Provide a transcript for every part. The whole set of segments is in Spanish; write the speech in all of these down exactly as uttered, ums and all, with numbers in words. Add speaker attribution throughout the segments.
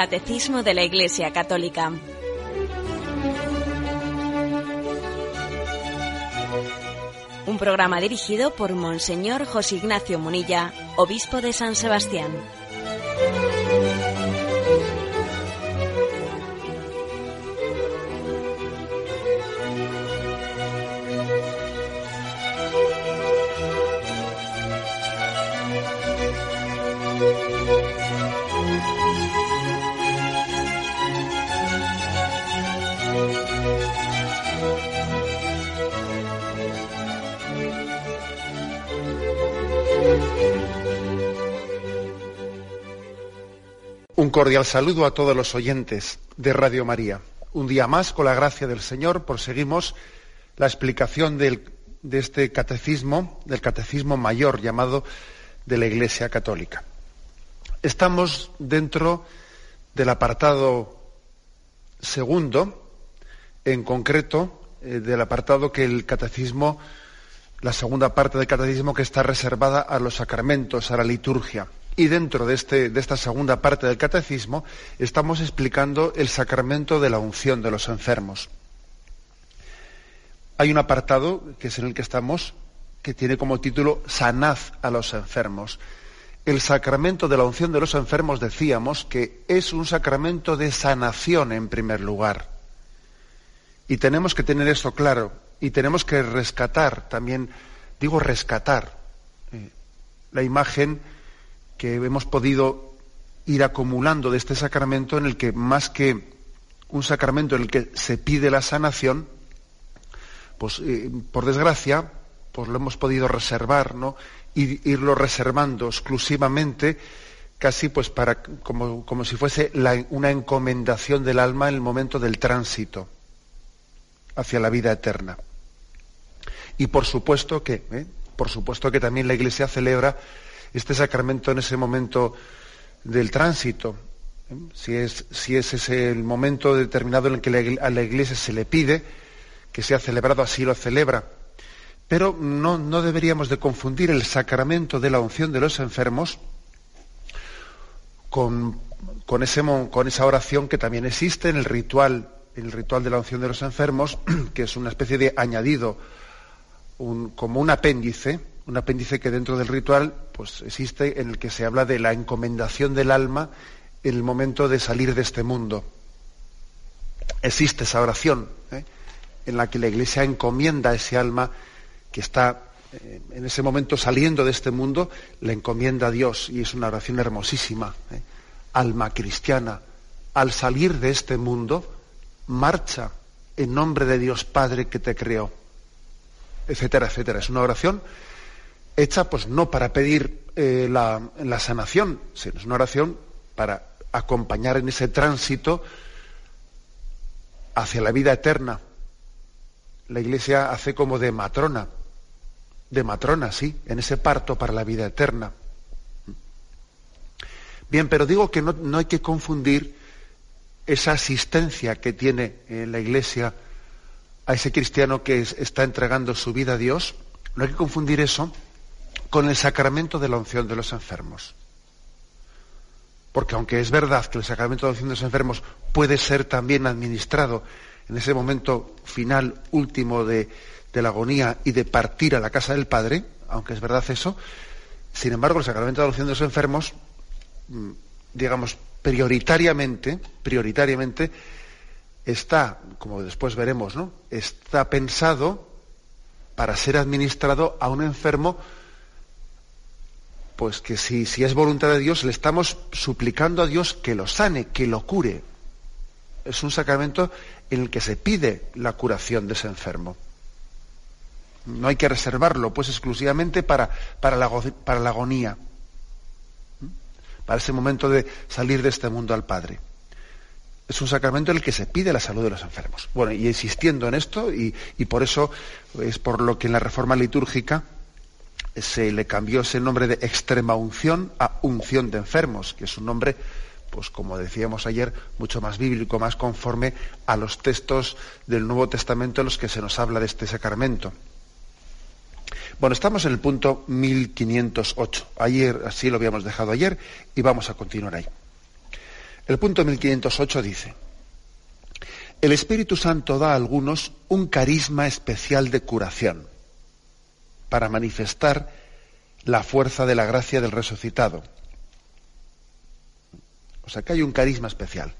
Speaker 1: Catecismo de la Iglesia Católica. Un programa dirigido por Monseñor José Ignacio Munilla, obispo de San Sebastián.
Speaker 2: Un cordial saludo a todos los oyentes de Radio María. Un día más, con la gracia del Señor, proseguimos la explicación del, de este catecismo, del catecismo mayor llamado de la Iglesia Católica. Estamos dentro del apartado segundo, en concreto, eh, del apartado que el catecismo, la segunda parte del catecismo que está reservada a los sacramentos, a la liturgia. Y dentro de, este, de esta segunda parte del catecismo estamos explicando el sacramento de la unción de los enfermos. Hay un apartado, que es en el que estamos, que tiene como título Sanad a los enfermos. El sacramento de la unción de los enfermos, decíamos, que es un sacramento de sanación en primer lugar. Y tenemos que tener esto claro, y tenemos que rescatar también, digo rescatar, eh, la imagen que hemos podido ir acumulando de este sacramento, en el que más que un sacramento en el que se pide la sanación, pues eh, por desgracia, pues lo hemos podido reservar, ¿no? Ir, irlo reservando exclusivamente, casi pues para como, como si fuese la, una encomendación del alma en el momento del tránsito hacia la vida eterna. Y por supuesto que, ¿eh? por supuesto que también la Iglesia celebra este sacramento en ese momento del tránsito, ¿eh? si es, si es ese el momento determinado en el que a la Iglesia se le pide que sea celebrado, así lo celebra. Pero no, no deberíamos de confundir el sacramento de la unción de los enfermos con, con, ese, con esa oración que también existe en el ritual, en el ritual de la unción de los enfermos, que es una especie de añadido, un, como un apéndice, un apéndice que dentro del ritual pues existe, en el que se habla de la encomendación del alma en el momento de salir de este mundo. Existe esa oración, ¿eh? en la que la Iglesia encomienda a ese alma que está eh, en ese momento saliendo de este mundo, la encomienda a Dios, y es una oración hermosísima. ¿eh? Alma cristiana, al salir de este mundo, marcha en nombre de Dios Padre que te creó, etcétera, etcétera. Es una oración hecha pues no para pedir eh, la, la sanación, sino es una oración para acompañar en ese tránsito hacia la vida eterna. La Iglesia hace como de matrona, de matrona, sí, en ese parto para la vida eterna. Bien, pero digo que no, no hay que confundir esa asistencia que tiene eh, la Iglesia a ese cristiano que es, está entregando su vida a Dios. No hay que confundir eso con el sacramento de la unción de los enfermos. Porque aunque es verdad que el sacramento de la unción de los enfermos puede ser también administrado en ese momento final, último de, de la agonía y de partir a la casa del Padre, aunque es verdad eso, sin embargo el sacramento de la unción de los enfermos, digamos, prioritariamente, prioritariamente está, como después veremos, ¿no? está pensado para ser administrado a un enfermo, pues que si, si es voluntad de Dios, le estamos suplicando a Dios que lo sane, que lo cure. Es un sacramento en el que se pide la curación de ese enfermo. No hay que reservarlo, pues, exclusivamente para, para, la, para la agonía, para ese momento de salir de este mundo al Padre. Es un sacramento en el que se pide la salud de los enfermos. Bueno, y insistiendo en esto, y, y por eso es por lo que en la reforma litúrgica se le cambió ese nombre de extrema unción a unción de enfermos, que es un nombre, pues como decíamos ayer, mucho más bíblico, más conforme a los textos del Nuevo Testamento en los que se nos habla de este sacramento. Bueno, estamos en el punto mil quinientos ocho. Ayer, así lo habíamos dejado ayer, y vamos a continuar ahí. El punto mil quinientos ocho dice: el Espíritu Santo da a algunos un carisma especial de curación para manifestar la fuerza de la gracia del resucitado. O sea, que hay un carisma especial.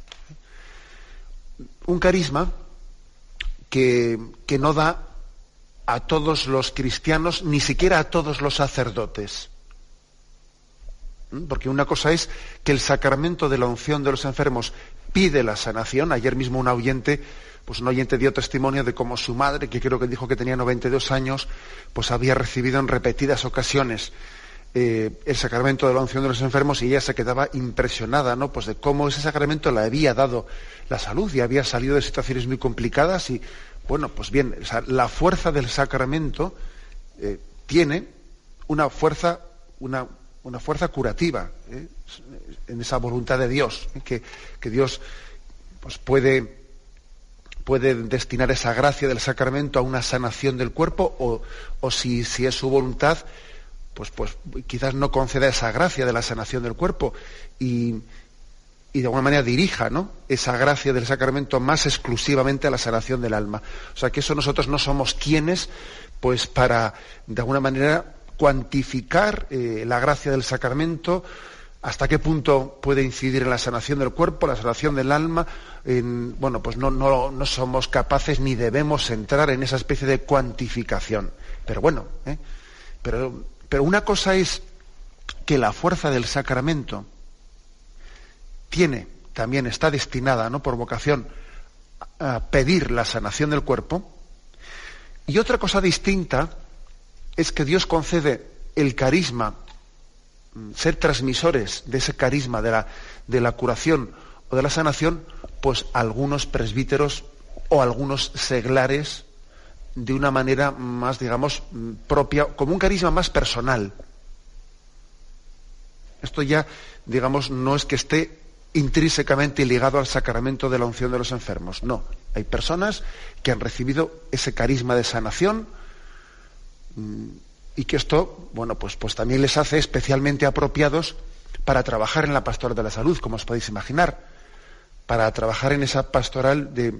Speaker 2: Un carisma que, que no da a todos los cristianos, ni siquiera a todos los sacerdotes. Porque una cosa es que el sacramento de la unción de los enfermos pide la sanación. Ayer mismo un oyente, pues un oyente dio testimonio de cómo su madre, que creo que dijo que tenía noventa y dos años, pues había recibido en repetidas ocasiones eh, el sacramento de la unción de los enfermos, y ella se quedaba impresionada, ¿no? Pues de cómo ese sacramento le había dado la salud y había salido de situaciones muy complicadas. Y bueno, pues bien, o sea, la fuerza del sacramento eh, tiene una fuerza, una una fuerza curativa, ¿eh? en esa voluntad de Dios, ¿eh? que, que Dios pues puede, puede destinar esa gracia del sacramento a una sanación del cuerpo, o, o si, si es su voluntad, pues, pues quizás no conceda esa gracia de la sanación del cuerpo y, y de alguna manera dirija, ¿no?, esa gracia del sacramento más exclusivamente a la sanación del alma. O sea, que eso nosotros no somos quienes, pues para, de alguna manera, cuantificar eh, la gracia del sacramento, hasta qué punto puede incidir en la sanación del cuerpo, la sanación del alma. En, bueno, pues no, no, no somos capaces ni debemos entrar en esa especie de cuantificación. Pero bueno, ¿eh? pero, pero una cosa es que la fuerza del sacramento tiene, también está destinada, ¿no?, por vocación, a pedir la sanación del cuerpo, y otra cosa distinta es que Dios concede el carisma, ser transmisores de ese carisma de la, de la curación o de la sanación, pues a algunos presbíteros o a algunos seglares de una manera más, digamos, propia, como un carisma más personal. Esto ya, digamos, no es que esté intrínsecamente ligado al sacramento de la unción de los enfermos, no. Hay personas que han recibido ese carisma de sanación, y que esto, bueno, pues, pues también les hace especialmente apropiados para trabajar en la pastoral de la salud, como os podéis imaginar, para trabajar en esa pastoral de,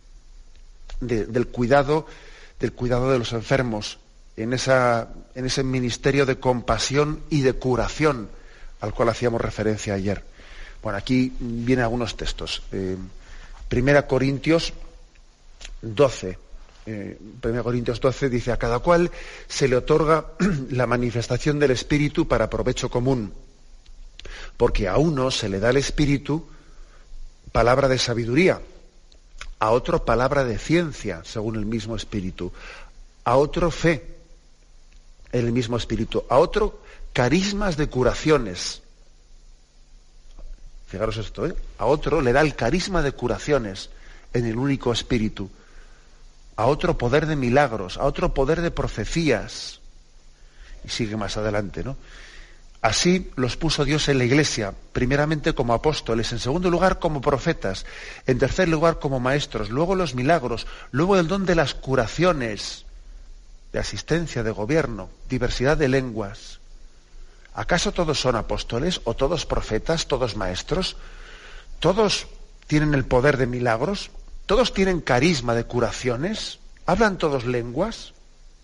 Speaker 2: de, del cuidado, del cuidado de los enfermos, en esa, en ese ministerio de compasión y de curación al cual hacíamos referencia ayer. Bueno, aquí vienen algunos textos. Eh, Primera Corintios doce. Eh, Primera Corintios doce dice: a cada cual se le otorga la manifestación del Espíritu para provecho común, porque a uno se le da el Espíritu palabra de sabiduría, a otro palabra de ciencia según el mismo Espíritu, a otro fe en el mismo Espíritu, a otro carismas de curaciones. Fijaros esto, ¿eh? A otro le da el carisma de curaciones en el único Espíritu, a otro poder de milagros, a otro poder de profecías. Y sigue más adelante, ¿no? Así los puso Dios en la Iglesia, primeramente como apóstoles, en segundo lugar como profetas, en tercer lugar como maestros, luego los milagros, luego el don de las curaciones, de asistencia, de gobierno, diversidad de lenguas. ¿Acaso todos son apóstoles o todos profetas, todos maestros? ¿Todos tienen el poder de milagros? ¿Todos tienen carisma de curaciones? ¿Hablan todos lenguas?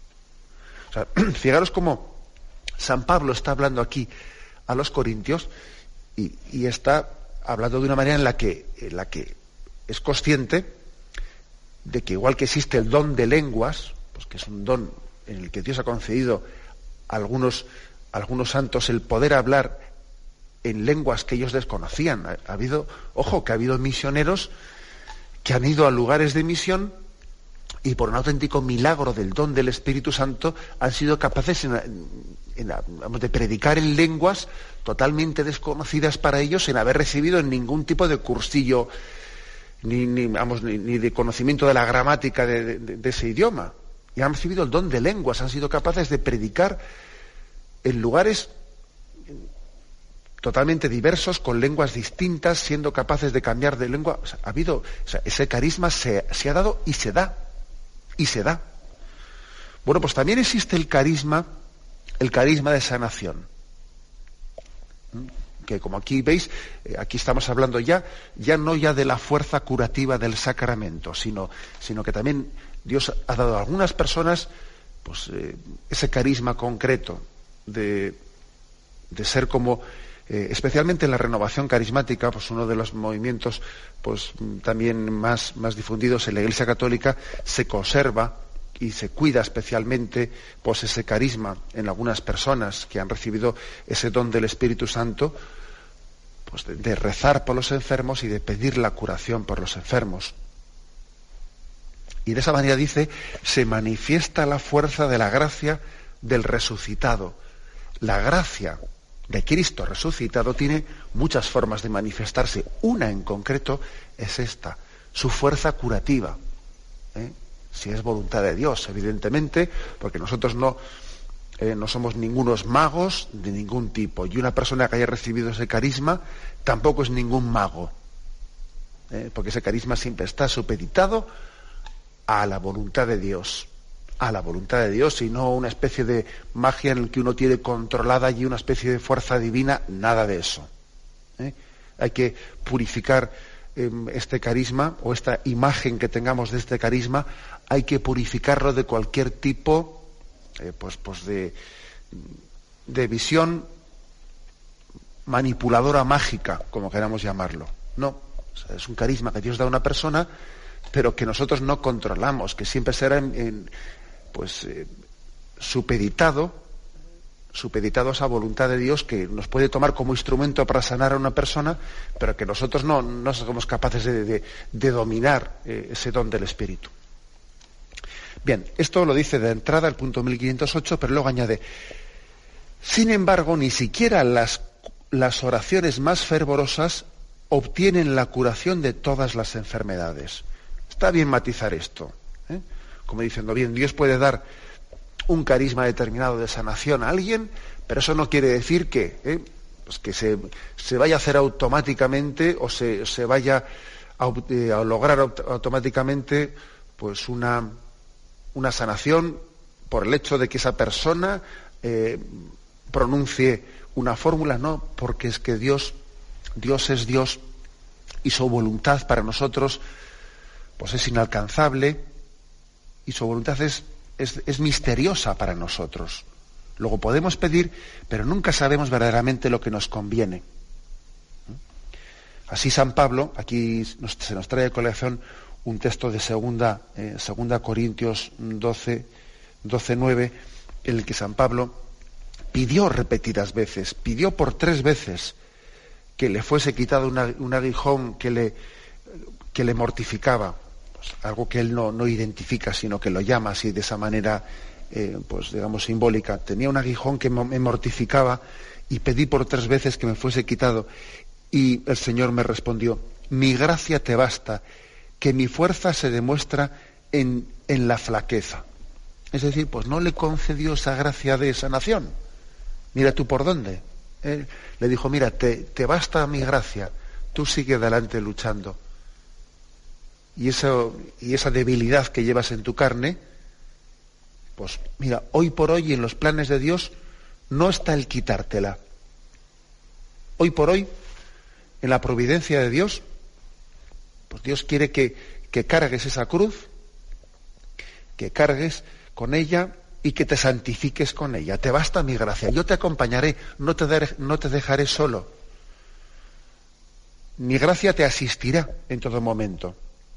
Speaker 2: O sea, fijaros cómo San Pablo está hablando aquí a los corintios y, y está hablando de una manera en la que, en la que es consciente de que igual que existe el don de lenguas, pues que es un don en el que Dios ha concedido a algunos, a algunos santos el poder hablar en lenguas que ellos desconocían. Ha, ha habido, ojo, que ha habido misioneros que han ido a lugares de misión y por un auténtico milagro del don del Espíritu Santo han sido capaces en, en, vamos, de predicar en lenguas totalmente desconocidas para ellos, sin haber recibido ningún tipo de cursillo ni, ni, vamos, ni, ni de conocimiento de la gramática de, de, de ese idioma. Y han recibido el don de lenguas, han sido capaces de predicar en lugares totalmente diversos, con lenguas distintas, siendo capaces de cambiar de lengua. O sea, ha habido, o sea, ese carisma se, se ha dado y se da, y se da. Bueno, pues también existe el carisma, el carisma de sanación. que como aquí veis, eh, aquí estamos hablando ya, ya no ya de la fuerza curativa del sacramento, sino, sino que también Dios ha dado a algunas personas pues, eh, ese carisma concreto de, de ser como, eh, especialmente en la renovación carismática, pues uno de los movimientos pues, también más, más difundidos en la Iglesia Católica, se conserva y se cuida especialmente pues, ese carisma en algunas personas que han recibido ese don del Espíritu Santo, pues, de, de rezar por los enfermos y de pedir la curación por los enfermos. Y de esa manera, dice, se manifiesta la fuerza de la gracia del resucitado. La gracia de Cristo resucitado tiene muchas formas de manifestarse. Una en concreto es esta, su fuerza curativa. ¿eh? Si es voluntad de Dios, evidentemente, porque nosotros no, eh, no somos ningunos magos de ningún tipo. Y una persona que haya recibido ese carisma tampoco es ningún mago. ¿eh? Porque ese carisma siempre está supeditado a la voluntad de Dios. A la voluntad de Dios, y no una especie de magia en la que uno tiene controlada allí una especie de fuerza divina, nada de eso. ¿eh? Hay que purificar eh, este carisma, o esta imagen que tengamos de este carisma, hay que purificarlo de cualquier tipo eh, pues, pues de, de visión manipuladora mágica, como queramos llamarlo. No, o sea, es un carisma que Dios da a una persona, pero que nosotros no controlamos, que siempre será en, en pues eh, supeditado, supeditado a esa voluntad de Dios, que nos puede tomar como instrumento para sanar a una persona, pero que nosotros no, no somos capaces de, de, de dominar eh, ese don del Espíritu. Bien, esto lo dice de entrada el punto mil quinientos ocho, pero luego añade: sin embargo, ni siquiera las, las oraciones más fervorosas obtienen la curación de todas las enfermedades. Está bien matizar esto, ¿eh? Como diciendo, bien, Dios puede dar un carisma determinado de sanación a alguien, pero eso no quiere decir que, ¿eh? pues que se, se vaya a hacer automáticamente o se, se vaya a, eh, a lograr aut- automáticamente pues una, una sanación por el hecho de que esa persona eh, pronuncie una fórmula, no, porque es que Dios, Dios es Dios y su voluntad para nosotros pues es inalcanzable, y su voluntad es, es, es misteriosa para nosotros. Luego podemos pedir, pero nunca sabemos verdaderamente lo que nos conviene. Así San Pablo, aquí nos, se nos trae a colación un texto de segunda, eh, segunda Corintios doce, doce nueve, en el que San Pablo pidió repetidas veces, pidió por tres veces que le fuese quitado una, un aguijón que le, que le mortificaba. Pues algo que él no, no identifica, sino que lo llama así de esa manera, eh, pues digamos simbólica. Tenía un aguijón que me mortificaba y pedí por tres veces que me fuese quitado. Y el Señor me respondió: mi gracia te basta, que mi fuerza se demuestra en, en la flaqueza. Es decir, pues no le concedió esa gracia de sanación. Mira tú por dónde. Eh, le dijo, mira, te, te basta mi gracia, tú sigue adelante luchando. Y, eso, y esa debilidad que llevas en tu carne, pues mira, hoy por hoy en los planes de Dios no está el quitártela. Hoy por hoy, en la providencia de Dios, pues Dios quiere que, que cargues esa cruz, que cargues con ella y que te santifiques con ella. Te basta mi gracia, yo te acompañaré, no te, de, no te dejaré solo. Mi gracia te asistirá en todo momento.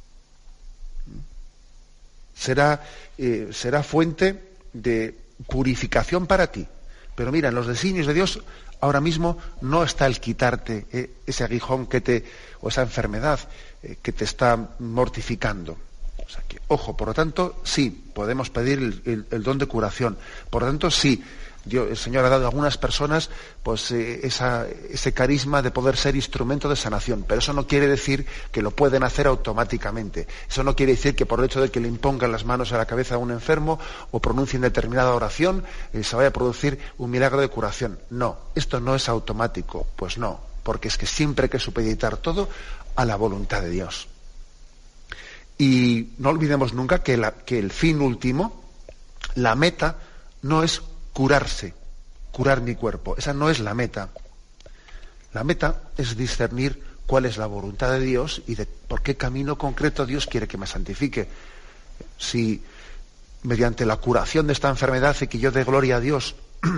Speaker 2: Será, eh, será fuente de purificación para ti. Pero mira, en los designios de Dios ahora mismo no está el quitarte eh, ese aguijón que te, o esa enfermedad eh, que te está mortificando. O sea que, ojo, por lo tanto, sí, podemos pedir el, el, el don de curación. Por lo tanto, sí, Dios, el Señor ha dado a algunas personas pues eh, esa, ese carisma de poder ser instrumento de sanación, pero eso no quiere decir que lo pueden hacer automáticamente. Eso no quiere decir que por el hecho de que le impongan las manos a la cabeza a un enfermo o pronuncien determinada oración eh, se vaya a producir un milagro de curación. No, esto no es automático, pues no, porque es que siempre hay que supeditar todo a la voluntad de Dios. Y no olvidemos nunca que, la, que el fin último, la meta, no es curarse, curar mi cuerpo. Esa no es la meta. La meta es discernir cuál es la voluntad de Dios y de por qué camino concreto Dios quiere que me santifique. Si mediante la curación de esta enfermedad y que yo dé gloria a Dios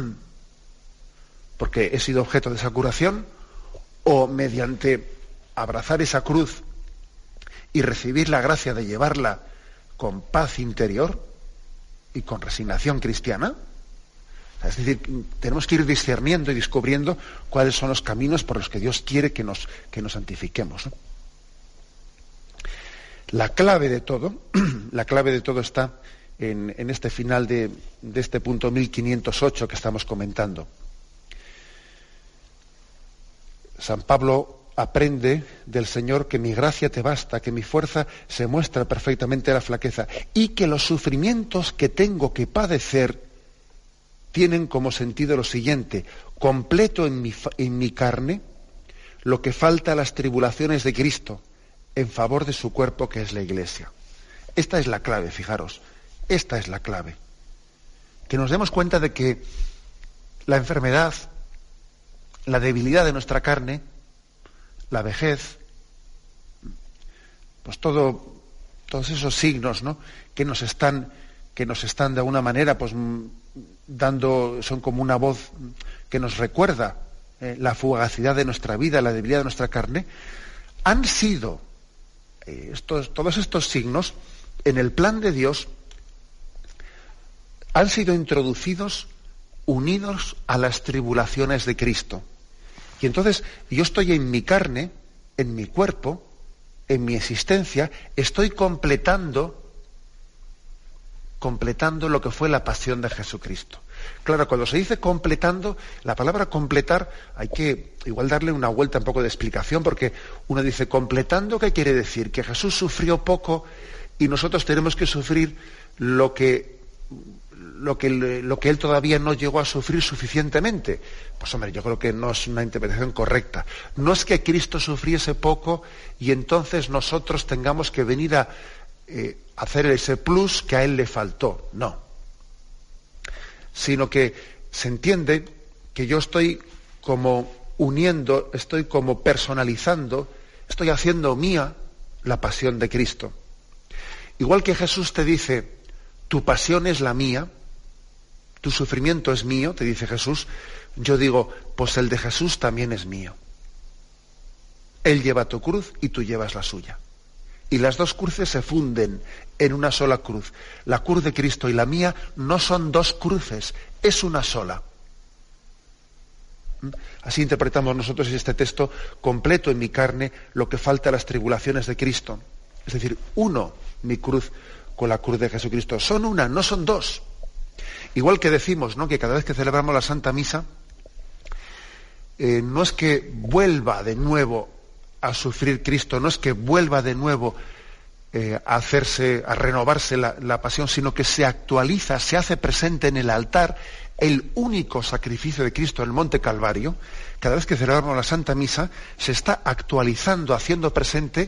Speaker 2: porque he sido objeto de esa curación, o mediante abrazar esa cruz y recibir la gracia de llevarla con paz interior y con resignación cristiana. Es decir, tenemos que ir discerniendo y descubriendo cuáles son los caminos por los que Dios quiere que nos, que nos santifiquemos, ¿no? La clave de todo, la clave de todo está en, en este final de, de este punto mil quinientos ocho que estamos comentando. San Pablo aprende del Señor que mi gracia te basta, que mi fuerza se muestra perfectamente en la flaqueza, y que los sufrimientos que tengo que padecer tienen como sentido lo siguiente: completo en mi, en mi carne lo que falta a las tribulaciones de Cristo en favor de su cuerpo, que es la Iglesia. Esta es la clave, fijaros, esta es la clave. Que nos demos cuenta de que la enfermedad, la debilidad de nuestra carne, la vejez, pues todo, todos esos signos, ¿no?, que nos están, que nos están de alguna manera, pues dando, son como una voz que nos recuerda eh, la fugacidad de nuestra vida, la debilidad de nuestra carne, han sido eh, estos, todos estos signos en el plan de Dios han sido introducidos unidos a las tribulaciones de Cristo. Y entonces yo estoy en mi carne, en mi cuerpo, en mi existencia, estoy completando, completando lo que fue la pasión de Jesucristo. Claro, cuando se dice completando, la palabra completar hay que igual darle una vuelta, un poco de explicación, porque uno dice completando, ¿qué quiere decir? Que Jesús sufrió poco y nosotros tenemos que sufrir lo que Lo que, lo que él todavía no llegó a sufrir suficientemente. Pues hombre, yo creo que no es una interpretación correcta. No es que Cristo sufriese poco y entonces nosotros tengamos que venir a eh, hacer ese plus que a él le faltó. No. Sino que se entiende que yo estoy como uniendo, estoy como personalizando, estoy haciendo mía la pasión de Cristo. Igual que Jesús te dice, tu pasión es la mía, tu sufrimiento es mío, te dice Jesús, yo digo, pues el de Jesús también es mío. Él lleva tu cruz y tú llevas la suya. Y las dos cruces se funden en una sola cruz. La cruz de Cristo y la mía no son dos cruces, es una sola. Así interpretamos nosotros este texto: completo en mi carne lo que falta a las tribulaciones de Cristo. Es decir, uno mi cruz con la cruz de Jesucristo. Son una, no son dos. Igual que decimos, ¿no?, que cada vez que celebramos la Santa Misa, eh, no es que vuelva de nuevo a sufrir Cristo, no es que vuelva de nuevo eh, a hacerse, a renovarse la, la pasión, sino que se actualiza, se hace presente en el altar el único sacrificio de Cristo en el Monte Calvario. Cada vez que celebramos la Santa Misa, se está actualizando, haciendo presente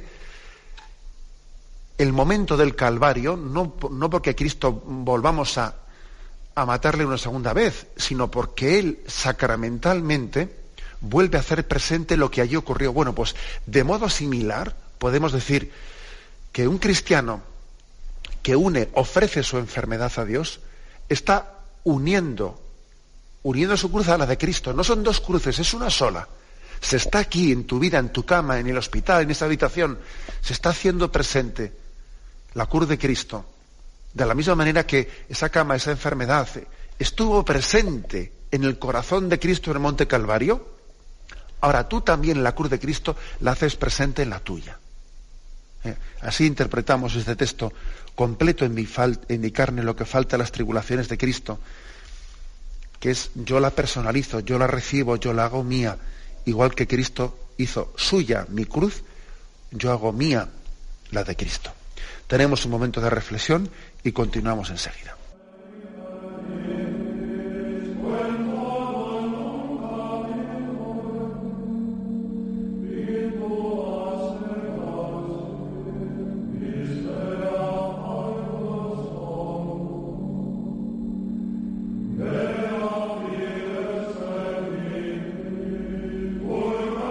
Speaker 2: el momento del Calvario, no, no porque a Cristo volvamos a, a matarle una segunda vez, sino porque Él sacramentalmente vuelve a hacer presente lo que allí ocurrió. Bueno, pues de modo similar podemos decir que un cristiano que une, ofrece su enfermedad a Dios, está uniendo, uniendo su cruz a la de Cristo. No son dos cruces, es una sola. Se está aquí en tu vida, en tu cama, en el hospital, en esa habitación, se está haciendo presente la cruz de Cristo. De la misma manera que esa cama, esa enfermedad, estuvo presente en el corazón de Cristo en el Monte Calvario, ahora tú también la cruz de Cristo la haces presente en la tuya. ¿Eh? Así interpretamos este texto: completo en mi, fal- en mi carne lo que falta a las tribulaciones de Cristo, que es yo la personalizo, yo la recibo, yo la hago mía, igual que Cristo hizo suya mi cruz, yo hago mía la de Cristo. Tenemos un momento de reflexión y continuamos enseguida.
Speaker 3: Wer auf ihres Verdienst, wohl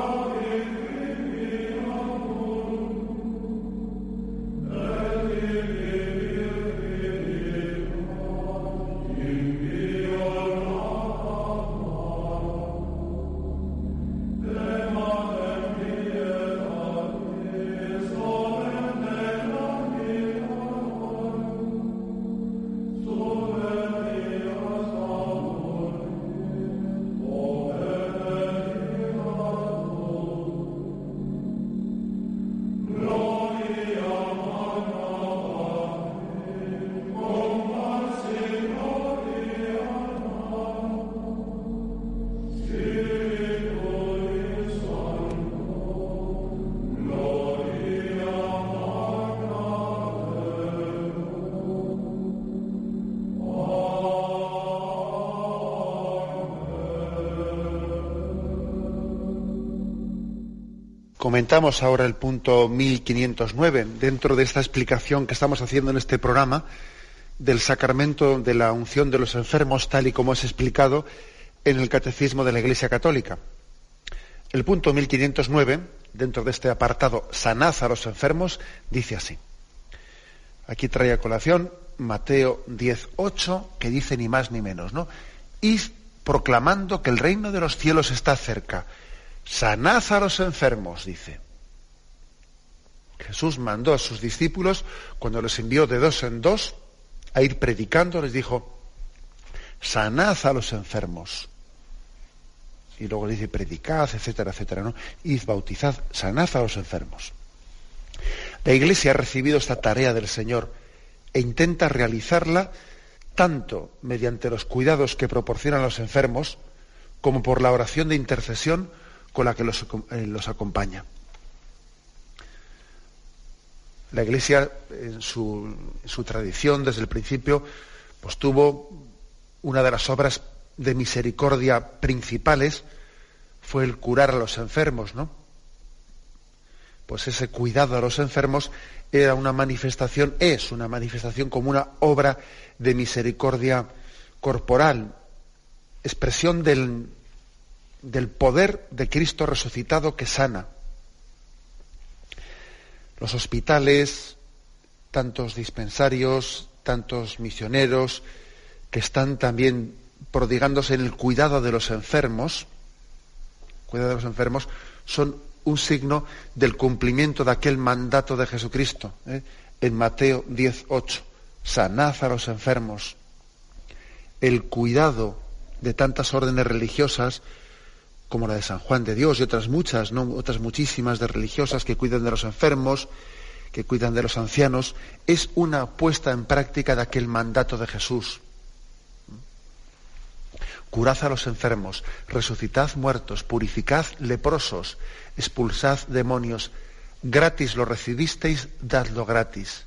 Speaker 2: Comentamos ahora el punto mil quinientos nueve, dentro de esta explicación que estamos haciendo en este programa del sacramento de la unción de los enfermos, tal y como es explicado en el Catecismo de la Iglesia Católica. El punto mil quinientos nueve, dentro de este apartado, sanad a los enfermos, dice así. Aquí trae a colación Mateo diez ocho, que dice ni más ni menos, ¿no? Id proclamando que el reino de los cielos está cerca. Sanad a los enfermos, dice. Jesús mandó a sus discípulos, cuando les envió de dos en dos, a ir predicando, les dijo, sanad a los enfermos. Y luego dice, predicad, etcétera, etcétera, ¿no? Id, bautizad, sanad a los enfermos. La Iglesia ha recibido esta tarea del Señor e intenta realizarla tanto mediante los cuidados que proporcionan los enfermos, como por la oración de intercesión con la que los, eh, los acompaña. La Iglesia, en su, en su tradición, desde el principio, pues tuvo una de las obras de misericordia principales, fue el curar a los enfermos, ¿no? Pues ese cuidado a los enfermos era una manifestación, es una manifestación como una obra de misericordia corporal, expresión del, del poder de Cristo resucitado que sana. Los hospitales, tantos dispensarios, tantos misioneros que están también prodigándose en el cuidado de los enfermos, cuidado de los enfermos, son un signo del cumplimiento de aquel mandato de Jesucristo, ¿eh? En Mateo diez ocho, sanad a los enfermos. El cuidado de tantas órdenes religiosas, como la de San Juan de Dios y otras muchas, ¿no? Otras muchísimas de religiosas que cuidan de los enfermos, que cuidan de los ancianos, es una puesta en práctica de aquel mandato de Jesús. Curad a los enfermos, resucitad muertos, purificad leprosos, expulsad demonios, gratis lo recibisteis, dadlo gratis.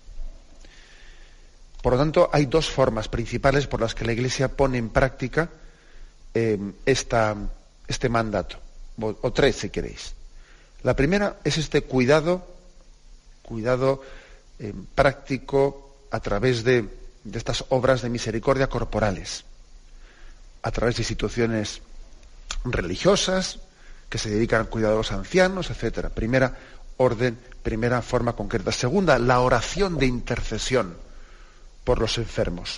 Speaker 2: Por lo tanto, hay dos formas principales por las que la Iglesia pone en práctica eh, esta, este mandato, o, o tres si queréis. La primera es este cuidado, cuidado eh, práctico a través de, de estas obras de misericordia corporales, a través de instituciones religiosas que se dedican al cuidado de los ancianos, etcétera. Primera orden, primera forma concreta. Segunda, la oración de intercesión por los enfermos.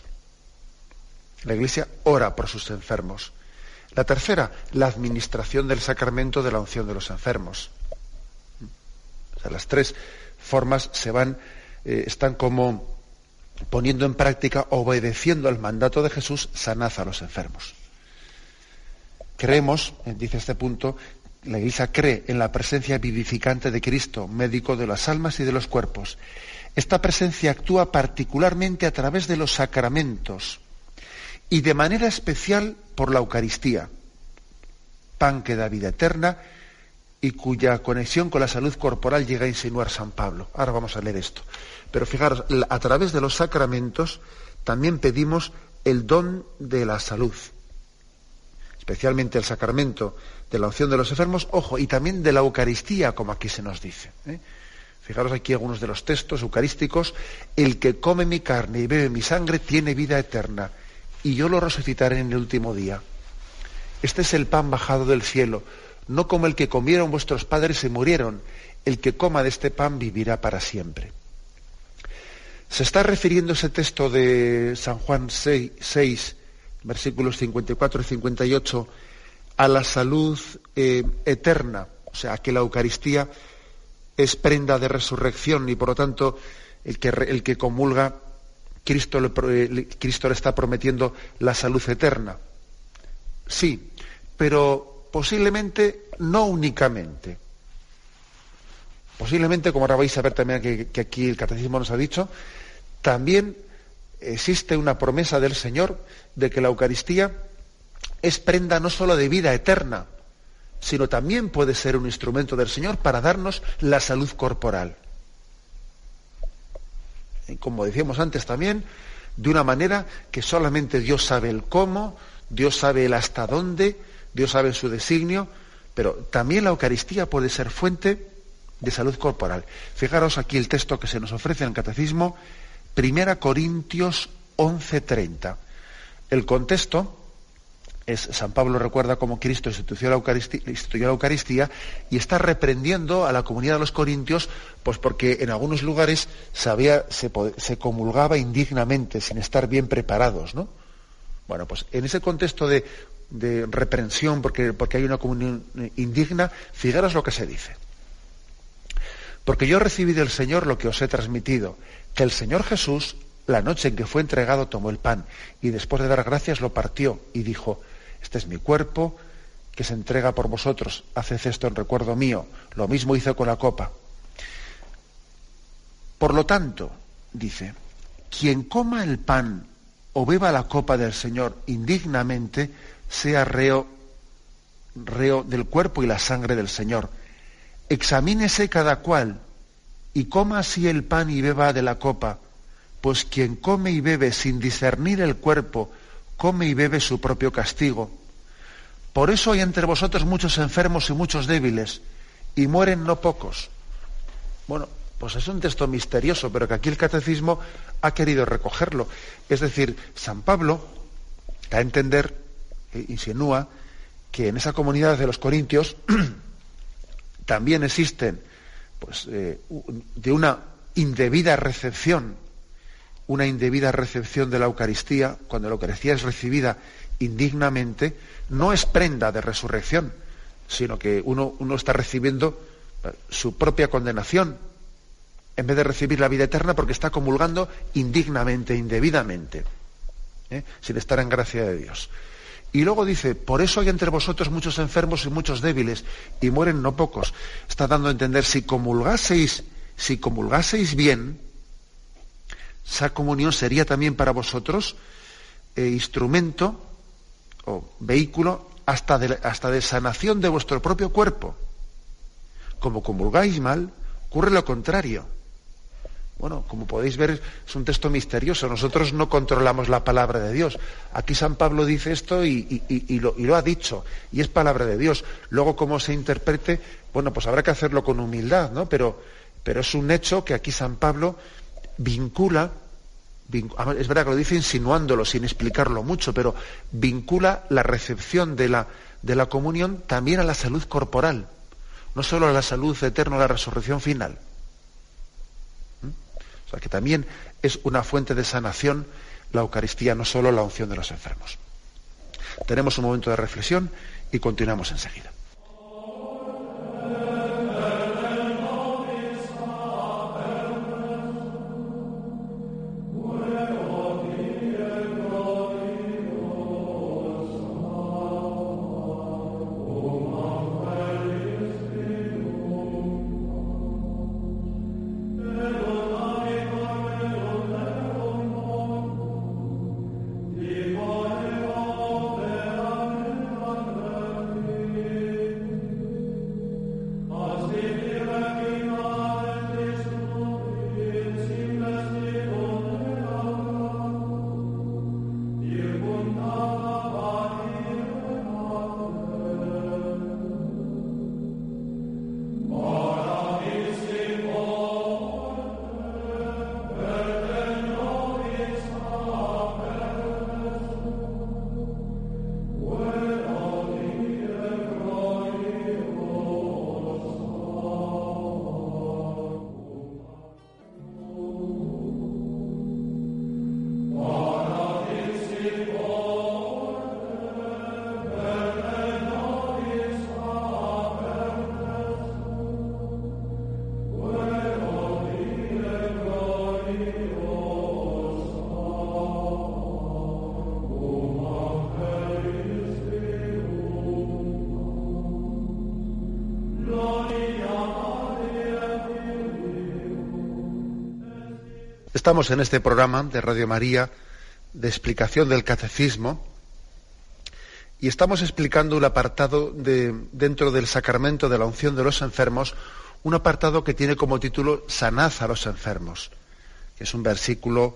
Speaker 2: La Iglesia ora por sus enfermos. La tercera, la administración del sacramento de la unción de los enfermos. O sea, las tres formas se van, eh, están como poniendo en práctica, obedeciendo al mandato de Jesús, sanad a los enfermos. Creemos, dice este punto, la Iglesia cree en la presencia vivificante de Cristo, médico de las almas y de los cuerpos. Esta presencia actúa particularmente a través de los sacramentos y de manera especial por la Eucaristía, pan que da vida eterna y cuya conexión con la salud corporal llega a insinuar San Pablo. Ahora vamos a leer esto. Pero fijaros, a través de los sacramentos también pedimos el don de la salud, especialmente el sacramento de la unción de los enfermos, ojo, y también de la Eucaristía, como aquí se nos dice, ¿eh? Fijaros aquí algunos de los textos eucarísticos. El que come mi carne y bebe mi sangre tiene vida eterna, y yo lo resucitaré en el último día. Este es el pan bajado del cielo, no como el que comieron vuestros padres y murieron. El que coma de este pan vivirá para siempre. Se está refiriendo ese texto de San Juan seis, versículos cincuenta y cuatro y cincuenta y ocho, a la salud eh, eterna, o sea, que la Eucaristía es prenda de resurrección y por lo tanto el que, el que comulga, Cristo le, Cristo le está prometiendo la salud eterna. Sí, pero posiblemente no únicamente. Posiblemente, como ahora vais a ver también que, que aquí el Catecismo nos ha dicho, también existe una promesa del Señor de que la Eucaristía es prenda no solo de vida eterna, sino también puede ser un instrumento del Señor para darnos la salud corporal. Y como decíamos antes también, de una manera que solamente Dios sabe el cómo, Dios sabe el hasta dónde, Dios sabe su designio, Pero también la Eucaristía puede ser fuente de salud corporal. Fijaros aquí el texto que se nos ofrece en el Catecismo, Primera Corintios once treinta. El contexto es, San Pablo recuerda cómo Cristo instituyó la Eucaristía, instituyó la Eucaristía y está reprendiendo a la comunidad de los corintios, pues porque en algunos lugares se, había, se, se comulgaba indignamente, sin estar bien preparados, ¿no? Bueno, pues en ese contexto de, de reprensión, porque, porque hay una comunión indigna, fijaros lo que se dice. Porque yo recibí del Señor lo que os he transmitido, que el Señor Jesús, la noche en que fue entregado, tomó el pan y después de dar gracias lo partió y dijo: este es mi cuerpo que se entrega por vosotros, haced esto en recuerdo mío. Lo mismo hizo con la copa. Por lo tanto, dice, quien coma el pan o beba la copa del Señor indignamente, sea reo, reo del cuerpo y la sangre del Señor. Examínese cada cual y coma así el pan y beba de la copa, pues quien come y bebe sin discernir el cuerpo, come y bebe su propio castigo. Por eso hay entre vosotros muchos enfermos y muchos débiles, y mueren no pocos. Bueno, pues es un texto misterioso, pero que aquí el Catecismo ha querido recogerlo. Es decir, San Pablo da a entender, eh, insinúa, que en esa comunidad de los corintios también existen, pues, eh, de una indebida recepción, una indebida recepción de la Eucaristía, cuando la Eucaristía es recibida indignamente, no es prenda de resurrección, sino que uno, uno está recibiendo su propia condenación, en vez de recibir la vida eterna, porque está comulgando indignamente, indebidamente, ¿eh? sin estar en gracia de Dios. Y luego dice, por eso hay entre vosotros muchos enfermos y muchos débiles, y mueren no pocos. Está dando a entender, si comulgaseis, si comulgaseis bien, esa comunión sería también para vosotros eh, instrumento o vehículo hasta de, hasta de sanación de vuestro propio cuerpo. Como comulgáis mal, ocurre lo contrario. Bueno, como podéis ver, es un texto misterioso. Nosotros no controlamos la palabra de Dios. Aquí San Pablo dice esto y, y, y, lo, y lo ha dicho, y es palabra de Dios. Luego, cómo se interprete, bueno, pues habrá que hacerlo con humildad, ¿no? Pero, pero es un hecho que aquí San Pablo vincula, vincula, es verdad que lo dice insinuándolo, sin explicarlo mucho, pero vincula la recepción de la, de la comunión también a la salud corporal, no solo a la salud eterna, a la resurrección final. O sea, que también es una fuente de sanación la Eucaristía, no solo la unción de los enfermos. Tenemos un momento de reflexión y continuamos enseguida. Estamos en este programa de Radio María de explicación del Catecismo y estamos explicando un apartado de, dentro del sacramento de la unción de los enfermos, un apartado que tiene como título Sanad a los enfermos, que es un versículo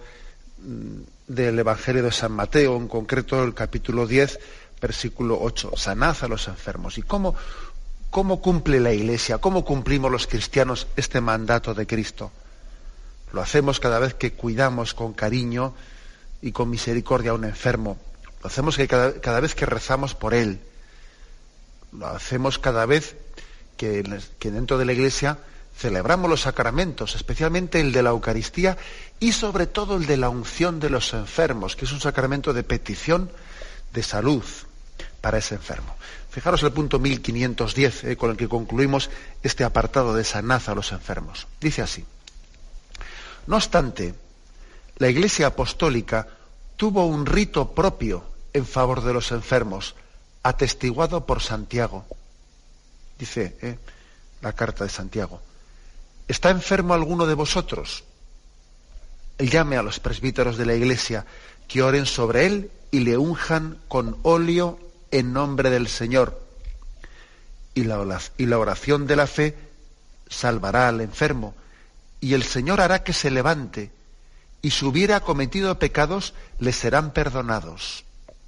Speaker 2: del Evangelio de San Mateo, en concreto el capítulo diez, versículo ocho, Sanad a los enfermos. ¿Y cómo, ¿cómo cumple la Iglesia? ¿Cómo cumplimos los cristianos este mandato de Cristo? Lo hacemos cada vez que cuidamos con cariño y con misericordia a un enfermo. Lo hacemos que cada, cada vez que rezamos por él. Lo hacemos cada vez que, que dentro de la Iglesia celebramos los sacramentos, especialmente el de la Eucaristía y sobre todo el de la unción de los enfermos, que es un sacramento de petición de salud para ese enfermo. Fijaros el punto mil quinientos diez, eh, con el que concluimos este apartado de sanad a los enfermos. Dice así: no obstante, la Iglesia Apostólica tuvo un rito propio en favor de los enfermos, atestiguado por Santiago. Dice eh, la carta de Santiago: ¿está enfermo alguno de vosotros? Llame a los presbíteros de la Iglesia, que oren sobre él y le unjan con óleo en nombre del Señor. Y la, y la oración de la fe salvará al enfermo, y el Señor hará que se levante, y si hubiera cometido pecados, le serán perdonados.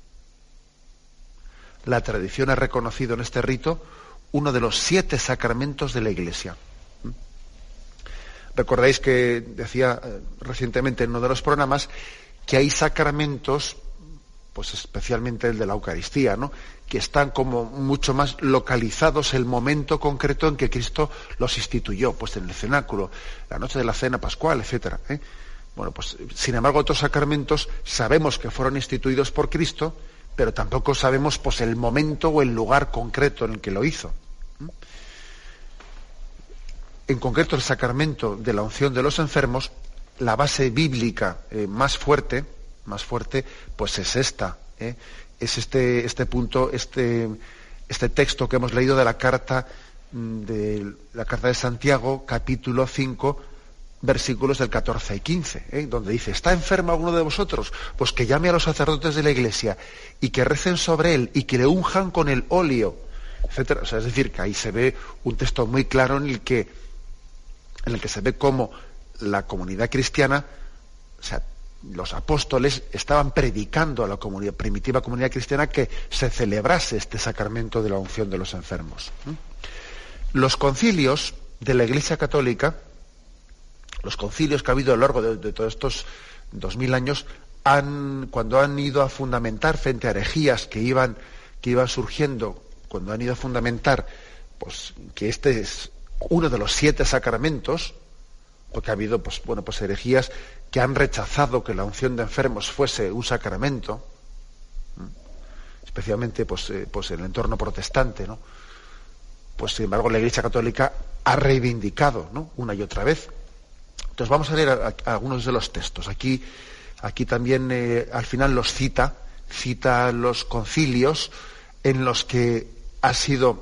Speaker 2: La tradición ha reconocido en este rito uno de los siete sacramentos de la Iglesia. Recordáis que decía eh, recientemente en uno de los programas que hay sacramentos, pues especialmente el de la Eucaristía, ¿no?, que están como mucho más localizados el momento concreto en que Cristo los instituyó, pues en el cenáculo, la noche de la cena pascual, etcétera, ¿eh? Bueno, pues sin embargo otros sacramentos sabemos que fueron instituidos por Cristo, pero tampoco sabemos pues el momento o el lugar concreto en el que lo hizo. En concreto el sacramento de la unción de los enfermos, la base bíblica eh, más fuerte, más fuerte, pues es esta, ¿eh? es este, este punto, este, este texto que hemos leído de la carta de la carta de Santiago, capítulo cinco, versículos del catorce y quince, ¿eh? donde dice: ¿está enfermo alguno de vosotros? Pues que llame a los sacerdotes de la Iglesia y que recen sobre él y que le unjan con el óleo, etcétera. O sea, es decir, que ahí se ve un texto muy claro en el que, en el que se ve cómo la comunidad cristiana, o sea, los apóstoles estaban predicando a la comunidad, primitiva comunidad cristiana, que se celebrase este sacramento de la unción de los enfermos. Los concilios de la Iglesia Católica, los concilios que ha habido a lo largo de, de todos estos dos mil años, han, cuando han ido a fundamentar frente a herejías que iban, que iban surgiendo, cuando han ido a fundamentar pues, que este es uno de los siete sacramentos, porque ha habido pues, bueno, pues herejías que han rechazado que la unción de enfermos fuese un sacramento, especialmente pues, eh, pues en el entorno protestante, ¿no? Pues sin embargo la Iglesia Católica ha reivindicado, ¿no?, una y otra vez. Entonces vamos a leer a, a algunos de los textos. Aquí, aquí también eh, al final los cita, cita los concilios en los que ha sido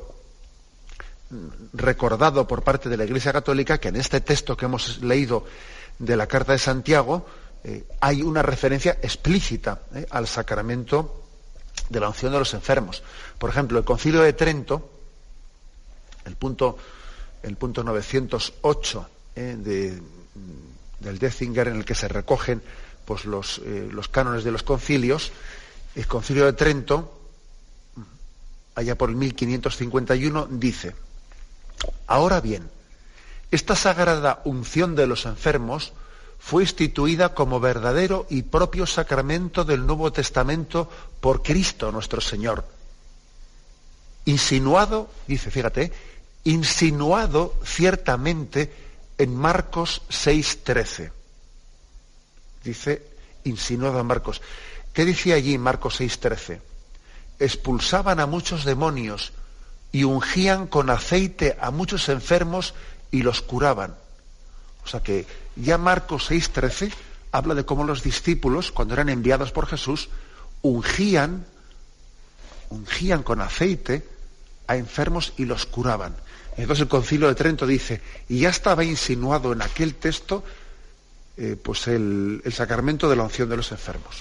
Speaker 2: recordado por parte de la Iglesia Católica que en este texto que hemos leído de la carta de Santiago eh, hay una referencia explícita eh, al sacramento de la unción de los enfermos. Por ejemplo, el Concilio de Trento, el punto, el punto novecientos ocho eh, de, del Detzinger, en el que se recogen pues, los, eh, los cánones de los concilios, el Concilio de Trento, allá por el mil quinientos cincuenta y uno, dice: ahora bien, esta sagrada unción de los enfermos fue instituida como verdadero y propio sacramento del Nuevo Testamento por Cristo nuestro Señor. Insinuado, dice, fíjate, insinuado ciertamente en Marcos seis trece. Dice, insinuado en Marcos. ¿Qué decía allí en Marcos seis trece? Expulsaban a muchos demonios y ungían con aceite a muchos enfermos y los curaban. O sea que ya Marcos seis trece habla de cómo los discípulos, cuando eran enviados por Jesús, ungían, ungían con aceite a enfermos y los curaban. Entonces el Concilio de Trento dice, y ya estaba insinuado en aquel texto eh, pues el, el sacramento de la unción de los enfermos.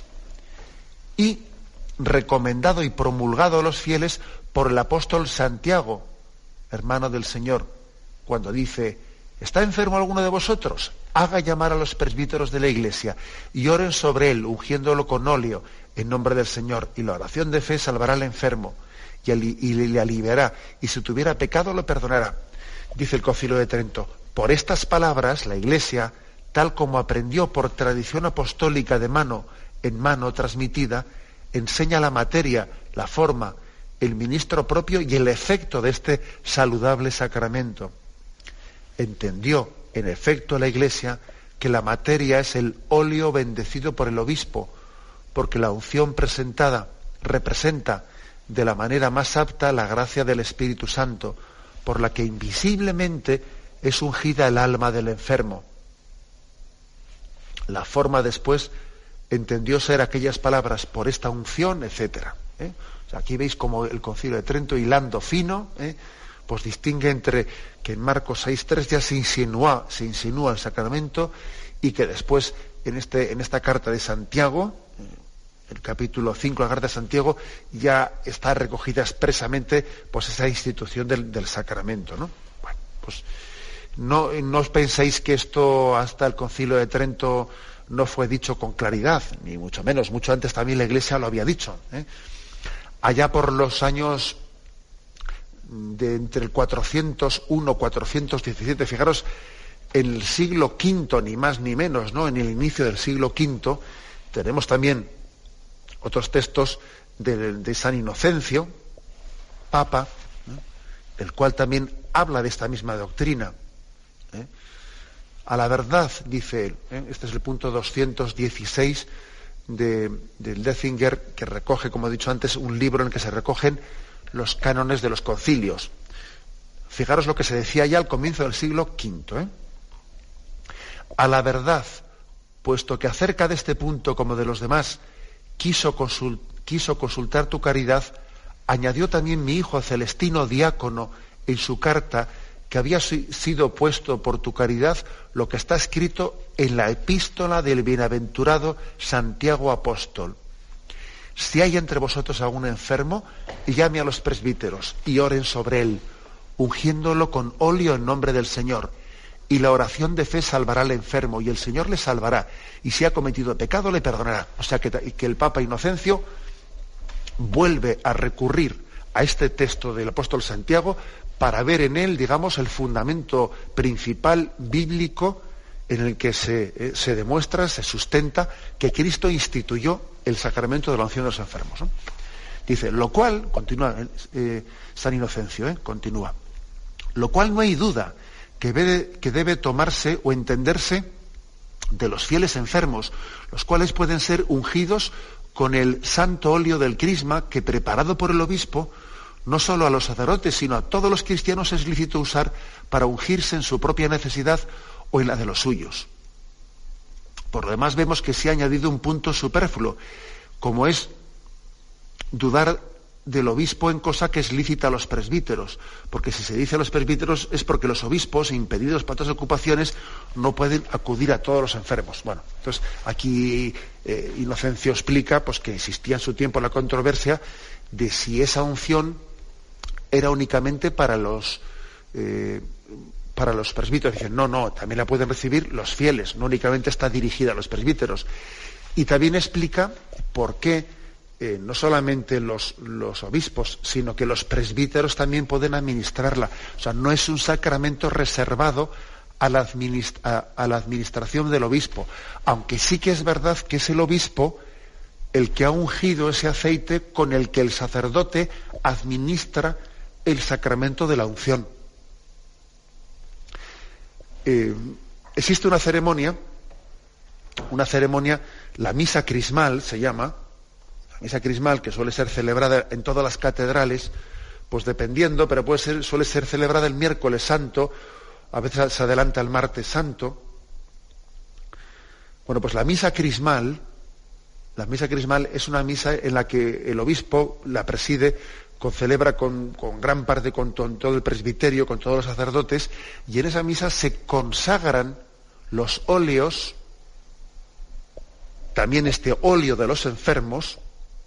Speaker 2: Y recomendado y promulgado a los fieles por el apóstol Santiago, hermano del Señor, cuando dice: ¿está enfermo alguno de vosotros? Haga llamar a los presbíteros de la Iglesia y oren sobre él, ungiéndolo con óleo en nombre del Señor, y la oración de fe salvará al enfermo y, ali- y le aliviará, y si tuviera pecado lo perdonará. Dice el Concilio de Trento, por estas palabras la Iglesia, tal como aprendió por tradición apostólica de mano en mano transmitida, enseña la materia, la forma, el ministro propio y el efecto de este saludable sacramento. Entendió, en efecto, la Iglesia que la materia es el óleo bendecido por el obispo, porque la unción presentada representa de la manera más apta la gracia del Espíritu Santo, por la que invisiblemente es ungida el alma del enfermo. La forma después entendió ser aquellas palabras por esta unción, etcétera. ¿eh? O sea, aquí veis como el Concilio de Trento, hilando fino, ¿eh? pues distingue entre que en Marcos seis tres ya se insinúa, se insinúa el sacramento, y que después en, este, en esta carta de Santiago, el capítulo cinco de la carta de Santiago, ya está recogida expresamente pues esa institución del, del sacramento, ¿no? Bueno, pues no, no os penséis que esto hasta el Concilio de Trento no fue dicho con claridad, ni mucho menos, mucho antes también la Iglesia lo había dicho. ¿eh? Allá por los años de entre el cuatrocientos uno cuatrocientos diecisiete, fijaros, en el siglo quinto, ni más ni menos, ¿no? En el inicio del siglo quinto, tenemos también otros textos de, de San Inocencio, Papa, ¿eh? el cual también habla de esta misma doctrina. ¿eh? A la verdad, dice él, ¿eh? este es el punto doscientos dieciséis de, del Detzinger, que recoge, como he dicho antes, un libro en el que se recogen los cánones de los concilios. Fijaros lo que se decía ya al comienzo del siglo quinto. ¿eh? A la verdad, puesto que acerca de este punto como de los demás quiso, consult, quiso consultar tu caridad, añadió también mi hijo Celestino Diácono en su carta que había sido puesto por tu caridad lo que está escrito en la epístola del bienaventurado Santiago Apóstol. Si hay entre vosotros algún enfermo, llame a los presbíteros y oren sobre él, ungiéndolo con óleo en nombre del Señor. Y la oración de fe salvará al enfermo, y el Señor le salvará. Y si ha cometido pecado, le perdonará. O sea que, que el Papa Inocencio vuelve a recurrir a este texto del apóstol Santiago para ver en él, digamos, el fundamento principal bíblico en el que se, eh, se demuestra, se sustenta que Cristo instituyó el sacramento de la unción de los enfermos. ¿no? Dice, lo cual, continúa eh, San Inocencio, eh, continúa, lo cual no hay duda que debe, que debe tomarse o entenderse de los fieles enfermos, los cuales pueden ser ungidos con el santo óleo del crisma que, preparado por el obispo, no solo a los sacerdotes, sino a todos los cristianos es lícito usar para ungirse en su propia necesidad o en la de los suyos. Por lo demás, vemos que se ha añadido un punto superfluo, como es dudar del obispo en cosa que es lícita a los presbíteros, porque si se dice a los presbíteros es porque los obispos, impedidos para otras ocupaciones, no pueden acudir a todos los enfermos. Bueno, entonces aquí eh, Inocencio explica pues, que existía en su tiempo la controversia de si esa unción era únicamente para los eh, para los presbíteros. Dicen, no, no, también la pueden recibir los fieles, no únicamente está dirigida a los presbíteros. Y también explica por qué eh, no solamente los, los obispos, sino que los presbíteros también pueden administrarla. O sea, no es un sacramento reservado a la, administ- a, a la administración del obispo, aunque sí que es verdad que es el obispo el que ha ungido ese aceite con el que el sacerdote administra el sacramento de la unción. Eh, existe una ceremonia, una ceremonia, la misa crismal se llama, la misa crismal, que suele ser celebrada en todas las catedrales, pues dependiendo, pero puede ser, suele ser celebrada el miércoles santo, a veces se adelanta el martes santo. Bueno, pues la misa crismal, la misa crismal es una misa en la que el obispo la preside, con, celebra con, con gran parte, con, con todo el presbiterio, con todos los sacerdotes, y en esa misa se consagran los óleos, también este óleo de los enfermos,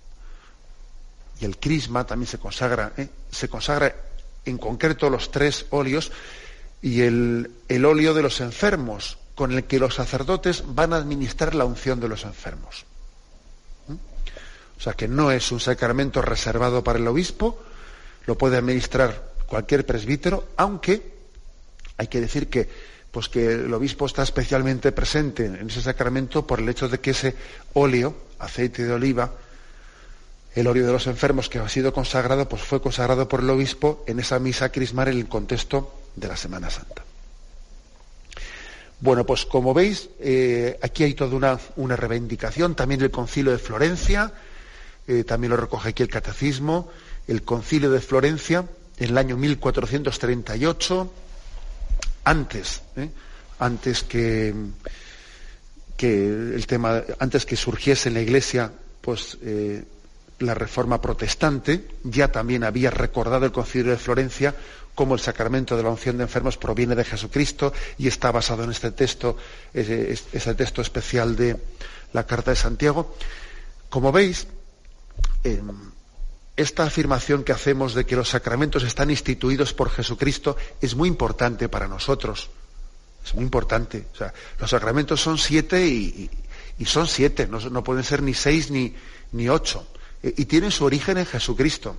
Speaker 2: y el crisma también se consagra, ¿eh? se consagra en concreto los tres óleos, y el, el óleo de los enfermos, con el que los sacerdotes van a administrar la unción de los enfermos. ¿Mm? O sea, que no es un sacramento reservado para el obispo, lo puede administrar cualquier presbítero, aunque hay que decir que, pues que el obispo está especialmente presente en ese sacramento por el hecho de que ese óleo, aceite de oliva, el óleo de los enfermos que ha sido consagrado, pues fue consagrado por el obispo en esa misa crismal en el contexto de la Semana Santa. Bueno, pues como veis, eh, aquí hay toda una, una reivindicación, también el Concilio de Florencia, eh, también lo recoge aquí el Catecismo, el Concilio de Florencia, en el año mil cuatrocientos treinta y ocho, antes, eh, antes que, que el tema, antes que surgiese en la Iglesia, pues eh, la Reforma protestante, ya también había recordado el Concilio de Florencia cómo el sacramento de la unción de enfermos proviene de Jesucristo y está basado en este texto, ese, ese texto especial de la Carta de Santiago. Como veis, eh, esta afirmación que hacemos de que los sacramentos están instituidos por Jesucristo es muy importante para nosotros. Es muy importante. O sea, los sacramentos son siete y, y, y son siete, no, no pueden ser ni seis ni, ni ocho. Y tienen su origen en Jesucristo.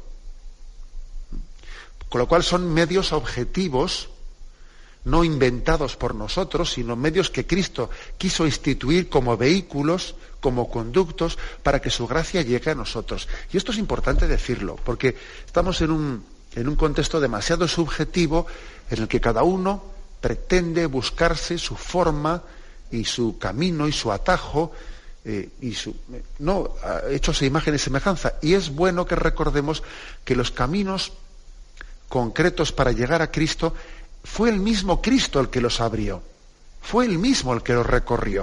Speaker 2: Con lo cual son medios objetivos, no inventados por nosotros, sino medios que Cristo quiso instituir como vehículos, como conductos, para que su gracia llegue a nosotros. Y esto es importante decirlo, porque estamos en un, en un contexto demasiado subjetivo en el que cada uno pretende buscarse su forma y su camino y su atajo, Eh, y su, no, hechos a imagen y semejanza. Y es bueno que recordemos que los caminos concretos para llegar a Cristo fue el mismo Cristo el que los abrió, fue el mismo el que los recorrió.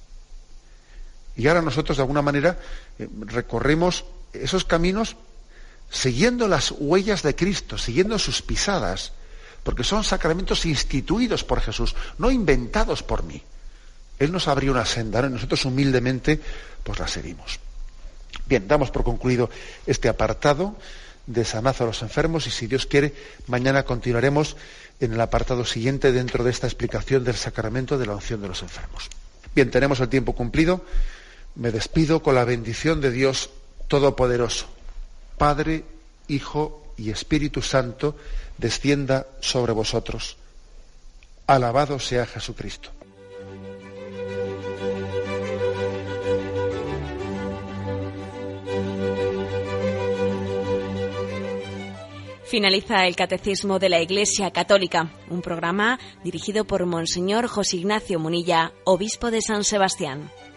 Speaker 2: Y ahora nosotros de alguna manera eh, recorremos esos caminos siguiendo las huellas de Cristo, siguiendo sus pisadas, porque son sacramentos instituidos por Jesús, no inventados por mí. Él nos abrió una senda, ¿no? Y nosotros humildemente pues la seguimos. Bien, damos por concluido este apartado de Sanad a los enfermos y si Dios quiere, mañana continuaremos en el apartado siguiente dentro de esta explicación del sacramento de la unción de los enfermos. Bien, tenemos el tiempo cumplido. Me despido con la bendición de Dios Todopoderoso. Padre, Hijo y Espíritu Santo, descienda sobre vosotros. Alabado sea Jesucristo.
Speaker 1: Finaliza el Catecismo de la Iglesia Católica, un programa dirigido por Monseñor José Ignacio Munilla, obispo de San Sebastián.